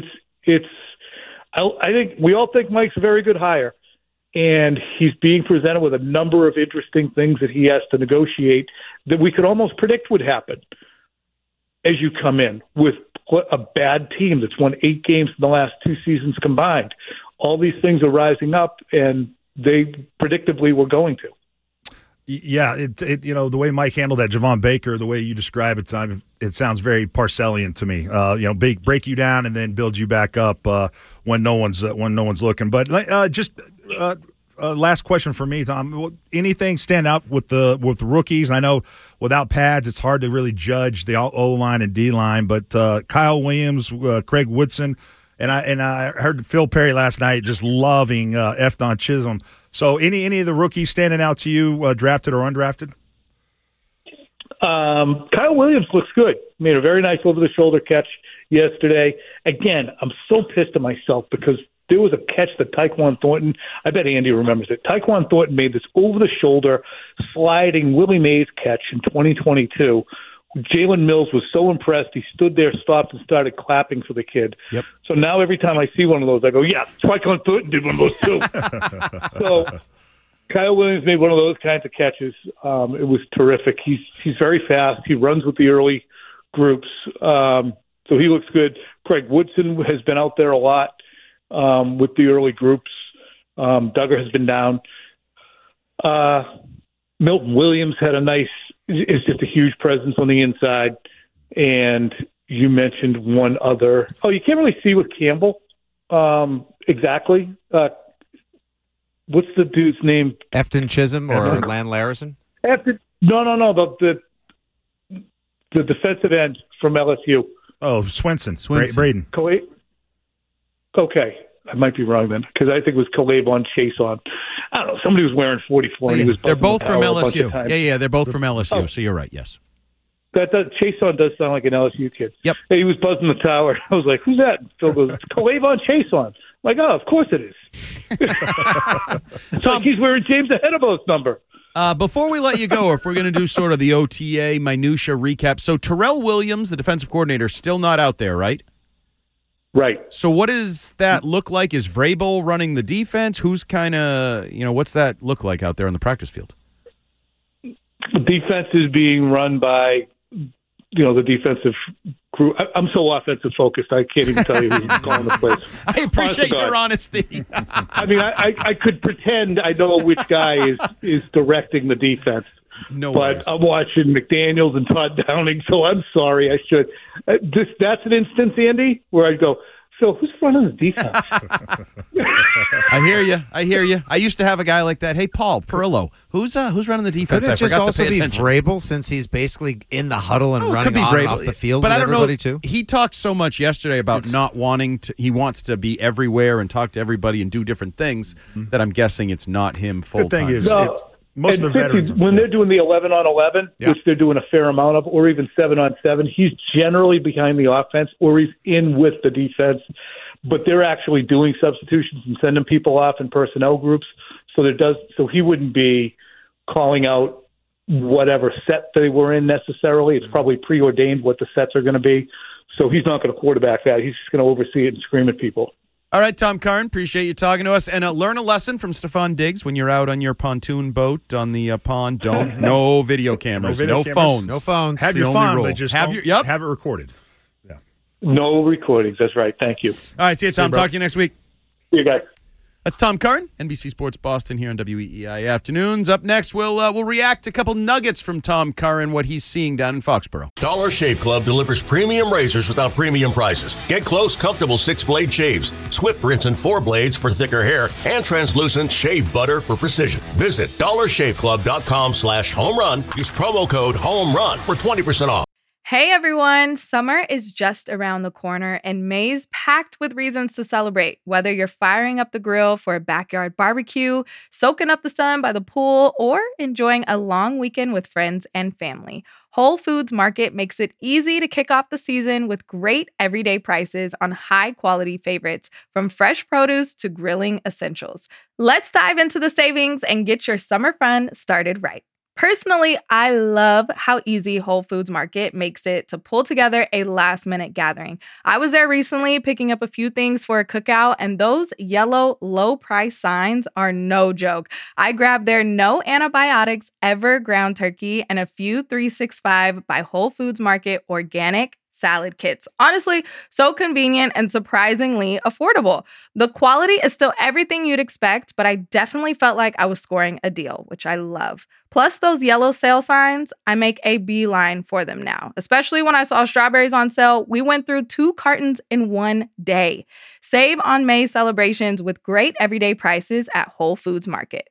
I think we all think Mike's a very good hire, and he's being presented with a number of interesting things that he has to negotiate that we could almost predict would happen as you come in with a bad team that's won 8 games in the last 2 seasons combined. All these things are rising up, and they predictably were going to. Yeah, the way Mike handled that Javon Baker, the way you describe it, it sounds very Parcellian to me. Break you down and then build you back up when no one's looking. But last question for me, Tom. Anything stand out with the rookies? I know without pads, it's hard to really judge the O line and D line. But Kyle Williams, Craig Woodson, and I heard Phil Perry last night just loving Efton Chisholm. So any of the rookies standing out to you, drafted or undrafted? Kyle Williams looks good. Made a very nice over-the-shoulder catch yesterday. Again, I'm so pissed at myself because there was a catch that Tyquan Thornton, I bet Andy remembers it. Tyquan Thornton made this over-the-shoulder sliding Willie Mays catch in 2022. Jalen Mills was so impressed, he stood there, stopped, and started clapping for the kid. Yep. So now every time I see one of those, I go, yeah, Tyquan Thornton did one of those too. So Kyle Williams made one of those kinds of catches. It was terrific. He's very fast. He runs with the early groups. So he looks good. Craig Woodson has been out there a lot with the early groups. Duggar has been down. Milton Williams had is just a huge presence on the inside. And you mentioned one other. Oh, you can't really see with Campbell exactly. What's the dude's name? Efton Chisholm or Lan Larison? No. The defensive end from LSU. Oh, Swinson. Braden. Okay. I might be wrong then, because I think it was Calabon Chason. I don't know. Somebody was wearing 44. And he was they're both from LSU. Yeah, they're both from LSU, so you're right, yes. Chason does sound like an LSU kid. Yep. He was buzzing the tower. I was like, who's that? Phil goes, it's Calabon Chason. I'm like, oh, of course it is. Tom, like he's wearing James Ahenabo's number. Before we let you go, if we're going to do sort of the OTA minutia recap, so Terrell Williams, the defensive coordinator, still not out there, right? Right. So what does that look like? Is Vrabel running the defense? Who's kind of, what's that look like out there on the practice field? The defense is being run by, the defensive crew. I'm so offensive focused, I can't even tell you who's calling the plays. I appreciate your honesty. I mean, I could pretend I know which guy is directing the defense. No but worries. I'm watching McDaniels and Todd Downing, so I'm sorry. I should. That's an instance, Andy, where I'd go, Phil, who's running the defense? I hear you. I used to have a guy like that. Hey, Paul Perillo, who's running the defense? Could it I just forgot also to pay be attention. Vrabel, since he's basically in the huddle and It running could be on and Vrabel. off the field but with I don't everybody know. too? He talked so much yesterday about not wanting to. He wants to be everywhere and talk to everybody and do different things. That I'm guessing it's not him full time. Good thing is, it's most of the veterans. When they're doing the 11-on-11, which they're doing a fair amount of, or even 7-on-7, he's generally behind the offense or he's in with the defense. But they're actually doing substitutions and sending people off in personnel groups. So he wouldn't be calling out whatever set they were in necessarily. It's probably preordained what the sets are going to be. So he's not going to quarterback that. He's just going to oversee it and scream at people. All right, Tom Curran, appreciate you talking to us. And learn a lesson from Stephon Diggs when you're out on your pontoon boat on the pond. No video cameras, no phones. No phones. Have The your only fun, rule. but just have have it recorded. No recordings. That's right. Thank you. All right, see you, Tom. Talk to you next week. See you guys. That's Tom Curran, NBC Sports Boston here on WEEI Afternoons. Up next, we'll react to a couple nuggets from Tom Curran, what he's seeing down in Foxborough. Dollar Shave Club delivers premium razors without premium prices. Get close, comfortable 6-blade shaves, Swift rinse and 4 blades for thicker hair, and translucent shave butter for precision. Visit dollarshaveclub.com/home run. Use promo code HOMERUN for 20% off. Hey everyone, summer is just around the corner and May's packed with reasons to celebrate. Whether you're firing up the grill for a backyard barbecue, soaking up the sun by the pool, or enjoying a long weekend with friends and family, Whole Foods Market makes it easy to kick off the season with great everyday prices on high-quality favorites, from fresh produce to grilling essentials. Let's dive into the savings and get your summer fun started right. Personally, I love how easy Whole Foods Market makes it to pull together a last-minute gathering. I was there recently picking up a few things for a cookout, and those yellow low-price signs are no joke. I grabbed their no antibiotics ever ground turkey and a few 365 by Whole Foods Market organic salad kits. Honestly, so convenient and surprisingly affordable. The quality is still everything you'd expect, but I definitely felt like I was scoring a deal, which I love. Plus those yellow sale signs, I make a beeline for them now. Especially when I saw strawberries on sale, we went through 2 cartons in one day. Save on May celebrations with great everyday prices at Whole Foods Market.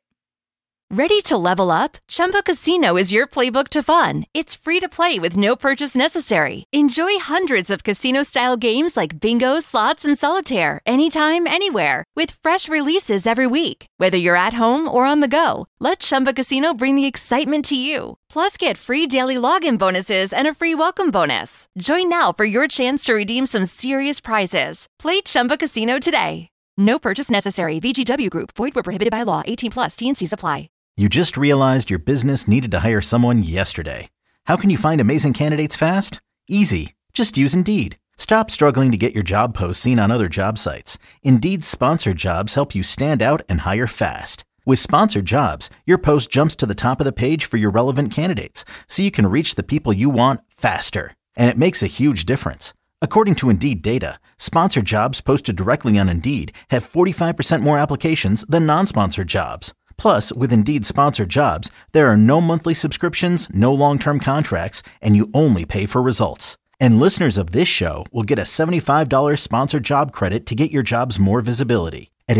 Ready to level up? Chumba Casino is your playbook to fun. It's free to play with no purchase necessary. Enjoy hundreds of casino-style games like bingo, slots, and solitaire anytime, anywhere. With fresh releases every week. Whether you're at home or on the go, let Chumba Casino bring the excitement to you. Plus, get free daily login bonuses and a free welcome bonus. Join now for your chance to redeem some serious prizes. Play Chumba Casino today. No purchase necessary. VGW Group. Void where prohibited by law. 18+. T&Cs apply. You just realized your business needed to hire someone yesterday. How can you find amazing candidates fast? Easy. Just use Indeed. Stop struggling to get your job posts seen on other job sites. Indeed's sponsored jobs help you stand out and hire fast. With sponsored jobs, your post jumps to the top of the page for your relevant candidates, so you can reach the people you want faster. And it makes a huge difference. According to Indeed data, sponsored jobs posted directly on Indeed have 45% more applications than non-sponsored jobs. Plus, with Indeed sponsored jobs, there are no monthly subscriptions, no long-term contracts, and you only pay for results. And listeners of this show will get a $75 sponsored job credit to get your jobs more visibility at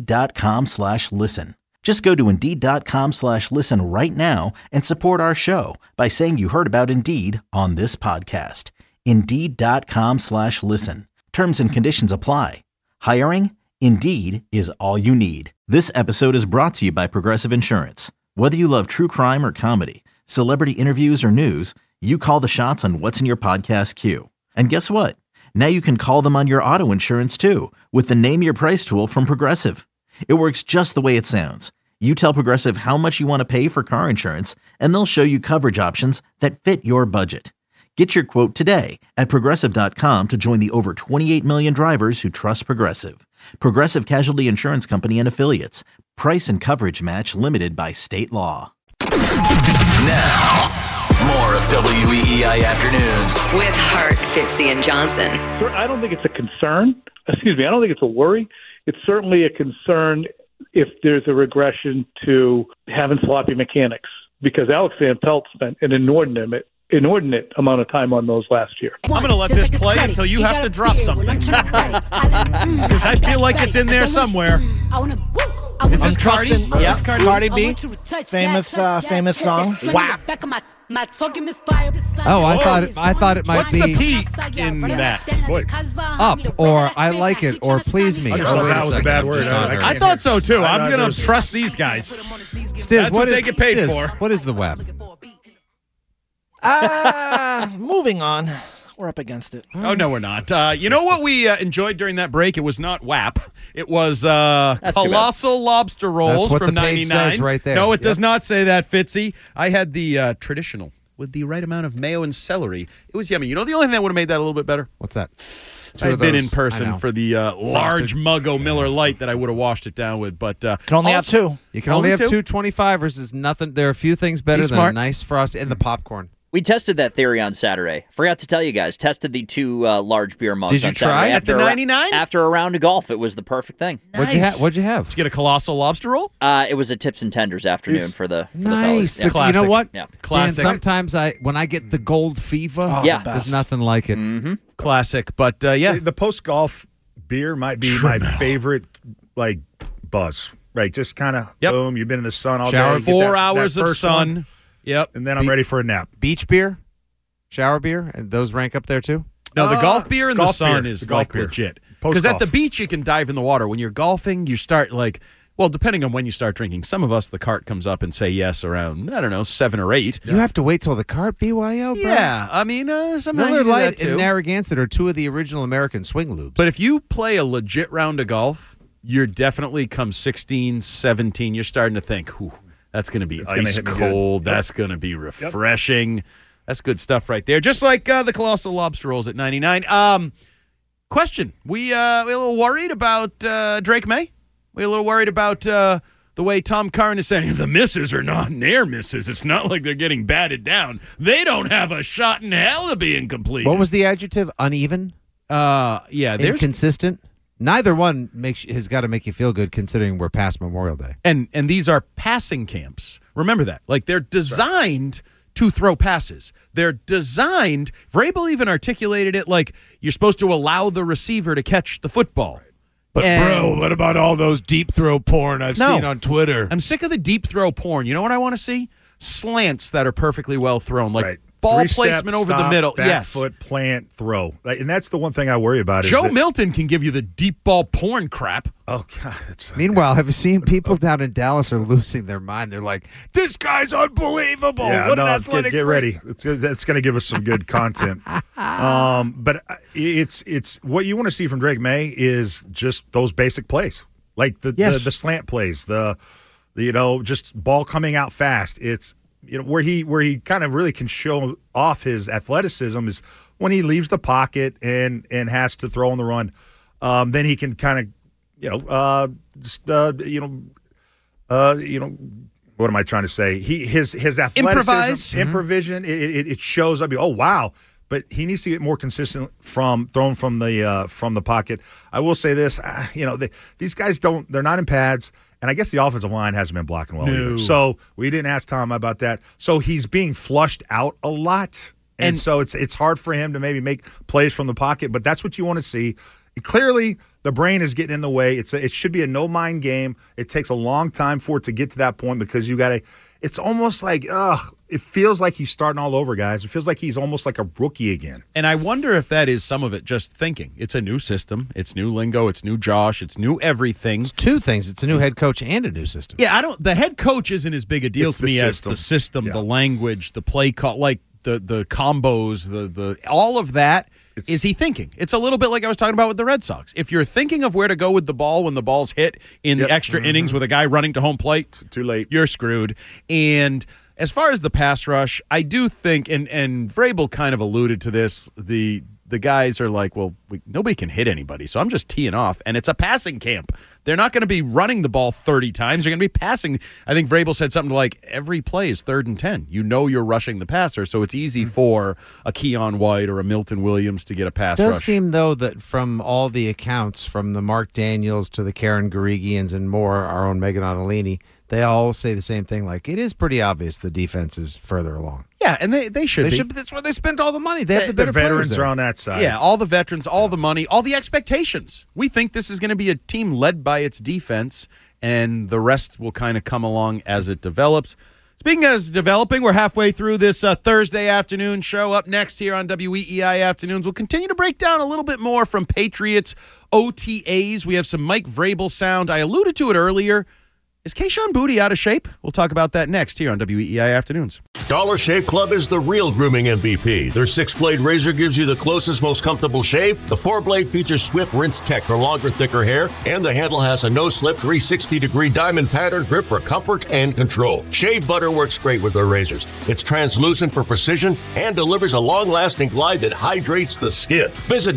Indeed.com/listen. Just go to Indeed.com/listen right now and support our show by saying you heard about Indeed on this podcast. Indeed.com/listen. Terms and conditions apply. Hiring? Indeed is all you need. This episode is brought to you by Progressive Insurance. Whether you love true crime or comedy, celebrity interviews or news, you call the shots on what's in your podcast queue. And guess what? Now you can call them on your auto insurance too with the Name Your Price tool from Progressive. It works just the way it sounds. You tell Progressive how much you want to pay for car insurance, and they'll show you coverage options that fit your budget. Get your quote today at Progressive.com to join the over 28 million drivers who trust Progressive. Progressive Casualty Insurance Company and Affiliates. Price and coverage match limited by state law. Now, more of WEEI Afternoons. With Hart, Fitzy, and Johnson. I don't think it's a concern. I don't think it's a worry. It's certainly a concern if there's a regression to having sloppy mechanics. because Alex Van Pelt spent an inordinate amount of time on those last year. I'm going to let this play until you have to drop something. Because I feel like it's in there somewhere. Is this Cardi? Yeah, Cardi B. Famous song. WAP. Oh, I thought it might What's be the P in that? Boy. Up or I like it or please me. I just thought that was a bad word. I thought so too. I'm going to trust these guys. Stiz, That's what they get paid for. What is the web? Moving on. We're up against it. Oh, no, we're not. You know what we enjoyed during that break? It was not WAP. It was Colossal Lobster Rolls That's what from the page 99. says right there. No, it does not say that, Fitzy. I had the traditional with the right amount of mayo and celery. It was yummy. You know the only thing that would have made that a little bit better? What's that? I've been in person for the large Muggo Miller Lite that I would have washed it down with, but can only have two. You can only have two 25ers. There's nothing. There are a few things better than a nice frost and the popcorn. We tested that theory on Saturday. Forgot to tell you guys. Tested the two large beer mugs. Did you on try Saturday. at the 99? After a round of golf, it was the perfect thing. Nice. What'd you have? Did you get a Colossal Lobster Roll? It was a Tips and Tenders afternoon for the nice. fellas. Yeah. You know what? Yeah. Classic. Man, sometimes when I get the gold fever, there's nothing like it. Mm-hmm. Classic. But yeah, the post golf beer might be my favorite, like buzz. Right, just kind of boom. You've been in the sun all shower, day. 4 hours of sun. One, yep, and then I'm ready for a nap. Beach beer, shower beer, and those rank up there too. No, the golf beer in the golf sun beer. is The golf like beer. legit. Post Because at the golf. beach you can dive in the water. When you're golfing, you start depending on when you start drinking. Some of us, the cart comes up and say yes around 7 or 8. You have to wait till the cart, BYO, bro. Yeah, I mean, sometimes Miller you do that Lite too. and Narragansett are two of the original American swing lubes. But if you play a legit round of golf, you're definitely come 16, 17, you're starting to think, that's going to be ice cold. That's going to be refreshing. That's good stuff right there. Just like the Colossal Lobster Rolls at 99. Question. We a little worried about Drake May? We a little worried about the way Tom Curran is saying the misses are not near misses. It's not like they're getting batted down. They don't have a shot in hell of being complete. What was the adjective? Uneven? Yeah. Inconsistent? Neither one has got to make you feel good considering we're past Memorial Day. And these are passing camps. Remember that. Like they're designed to throw passes. They're designed, Vrabel even articulated it like you're supposed to allow the receiver to catch the football. But bro, what about all those deep throw porn I've seen on Twitter? I'm sick of the deep throw porn. You know what I want to see? Slants that are perfectly well thrown. Like ball placement over the middle. Back foot, plant, throw. And that's the one thing I worry about. Joe Milton can give you the deep ball porn crap. Oh, God. Meanwhile, have you seen people down in Dallas are losing their mind? They're like, this guy's unbelievable. Yeah, what an athletic get ready. That's going to give us some good content. But it's what you want to see from Drake May is just those basic plays. Like the slant plays, the just ball coming out fast. It's where he kind of really can show off his athleticism is when he leaves the pocket and has to throw on the run. Then he can kind of what am I trying to say? His athleticism, improvisation, it shows up. Oh wow! But he needs to get more consistent thrown from the pocket. I will say this, these guys they're not in pads. And I guess the offensive line hasn't been blocking well either. So we didn't ask Tom about that. So he's being flushed out a lot. And so it's hard for him to maybe make plays from the pocket. But that's what you want to see. Clearly, the brain is getting in the way. It should be a no-mind game. It takes a long time for it to get to that point because you got to – it's almost like, it feels like he's starting all over, guys. It feels like he's almost like a rookie again. And I wonder if that is some of it just thinking. It's a new system. It's new lingo. It's new Josh. It's new everything. It's two things. It's a new head coach and a new system. Yeah, the head coach isn't as big a deal to me as the system, Yeah. the language, the play call, like the combos, the all of that. Is he thinking? It's a little bit like I was talking about with the Red Sox. If you're thinking of where to go with the ball when the ball's hit in the extra innings with a guy running to home plate, it's too late. You're screwed. And as far as the pass rush, I do think, and Vrabel kind of alluded to this, the guys are like, well, nobody can hit anybody, so I'm just teeing off, and it's a passing camp. They're not going to be running the ball 30 times. They're going to be passing. I think Vrabel said something like, every play is 3rd and 10. You're rushing the passer, so it's easy for a Keon White or a Milton Williams to get a pass rush. It does seem, though, that from all the accounts, from the Mark Daniels to the Karen Garigians and more, our own Megan Onolini, they all say the same thing. Like, it is pretty obvious the defense is further along. Yeah, and they should be. That's where they spent all the money. They have the better veterans players are on that side. Yeah, all the veterans, all the money, all the expectations. We think this is going to be a team led by its defense, and the rest will kind of come along as it develops. Speaking as developing, we're halfway through this Thursday afternoon show. Up next here on WEEI Afternoons, we'll continue to break down a little bit more from Patriots OTAs. We have some Mike Vrabel sound. I alluded to it earlier. Is Kayshon Boutte out of shape? We'll talk about that next here on WEEI Afternoons. Dollar Shave Club is the real grooming MVP. Their 6-blade razor gives you the closest, most comfortable shave. The 4-blade features Swift Rinse Tech for longer, thicker hair, and the handle has a no-slip 360-degree diamond pattern grip for comfort and control. Shave butter works great with their razors. It's translucent for precision and delivers a long-lasting glide that hydrates the skin. Visit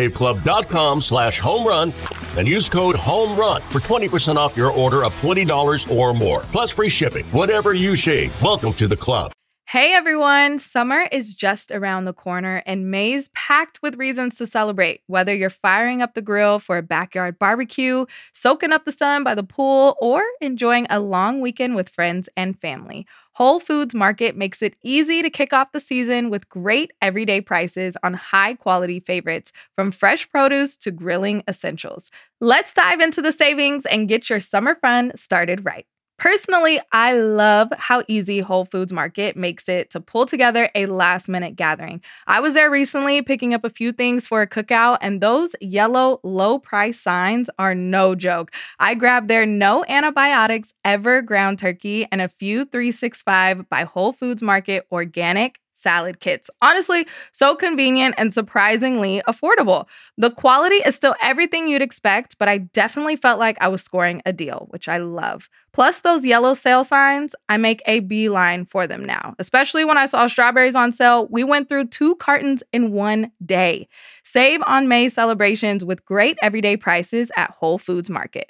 DollarShaveClub.com/homerun and use code HOMERUN for 20% off your order of $20 or more, plus free shipping. Whatever you shave, welcome to the club. Hey everyone, summer is just around the corner and May's packed with reasons to celebrate. Whether you're firing up the grill for a backyard barbecue, soaking up the sun by the pool, or enjoying a long weekend with friends and family, Whole Foods Market makes it easy to kick off the season with great everyday prices on high-quality favorites, from fresh produce to grilling essentials. Let's dive into the savings and get your summer fun started right. Personally, I love how easy Whole Foods Market makes it to pull together a last-minute gathering. I was there recently picking up a few things for a cookout, and those yellow low-price signs are no joke. I grabbed their no antibiotics ever ground turkey and a few 365 by Whole Foods Market organic salad kits. Honestly, so convenient and surprisingly affordable. The quality is still everything you'd expect, but I definitely felt like I was scoring a deal, which I love. Plus, those yellow sale signs, I make a beeline for them now. Especially when I saw strawberries on sale, we went through 2 cartons in one day. Save on May celebrations with great everyday prices at Whole Foods Market.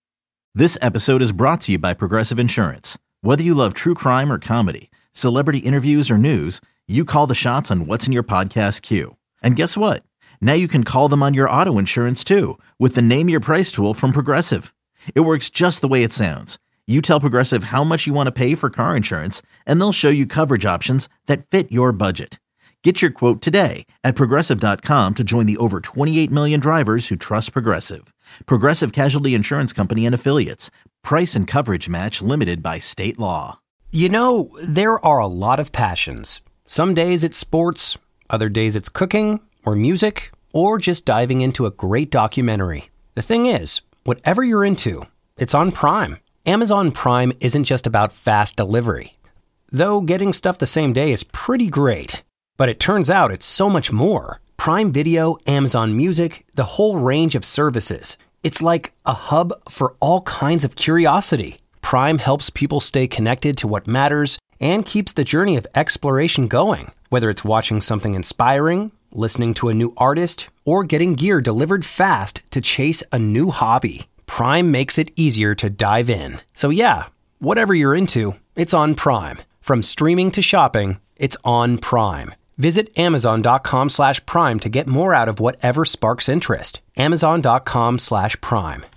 This episode is brought to you by Progressive Insurance. Whether you love true crime or comedy, celebrity interviews or news, you call the shots on what's in your podcast queue. And guess what? Now you can call them on your auto insurance too with the Name Your Price tool from Progressive. It works just the way it sounds. You tell Progressive how much you want to pay for car insurance, and they'll show you coverage options that fit your budget. Get your quote today at Progressive.com to join the over 28 million drivers who trust Progressive. Progressive Casualty Insurance Company and Affiliates. Price and coverage match limited by state law. You know, there are a lot of passions. Some days it's sports, other days it's cooking, or music, or just diving into a great documentary. The thing is, whatever you're into, it's on Prime. Amazon Prime isn't just about fast delivery. Though getting stuff the same day is pretty great. But it turns out it's so much more. Prime Video, Amazon Music, the whole range of services. It's like a hub for all kinds of curiosity. Prime helps people stay connected to what matters and keeps the journey of exploration going. Whether it's watching something inspiring, listening to a new artist, or getting gear delivered fast to chase a new hobby, Prime makes it easier to dive in. So yeah, whatever you're into, it's on Prime. From streaming to shopping, it's on Prime. Visit Amazon.com/Prime to get more out of whatever sparks interest. Amazon.com/Prime.